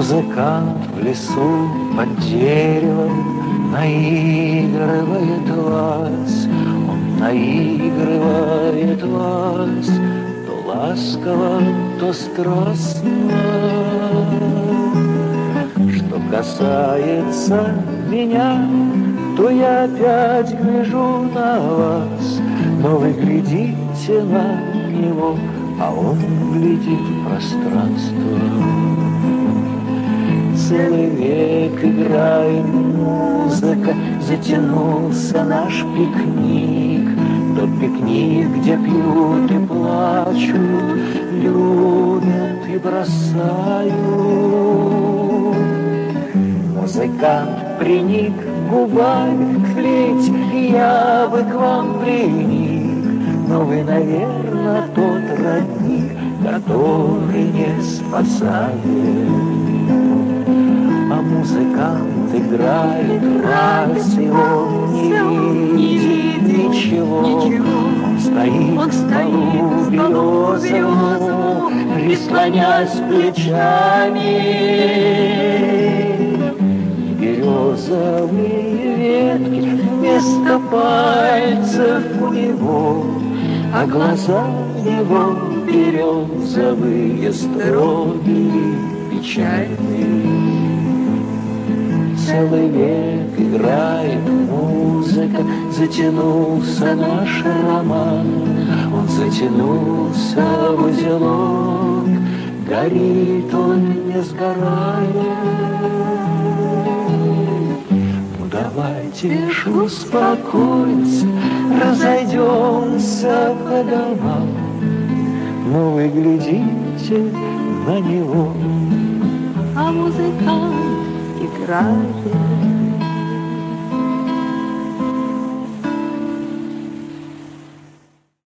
Музыкант в лесу под деревом наигрывает вас. Он наигрывает вас то ласково, то страстно. Что касается меня, то я опять гляжу на вас, но вы глядите на него, а он глядит в пространство. Целый век играет музыка, затянулся наш пикник. Тот пикник, где пьют и плачут, любят и бросают. Музыкант приник губами к флейте, я бы к вам приник, но вы, наверное, тот родник, который не спасает. А музыкант играет вальс, и он не видит ничего. Он стоит к полу березовому, прислонясь плечами. Березовые ветки вместо пальцев у него, а глаза его березовые, строгие, печальные. Целый век играет музыка, затянулся наш роман. Он затянулся в узелок, горит он, не сгорает. Ну давайте ж успокоимся, разойдемся по домам. Ну вы глядите на него, а музыкант играет.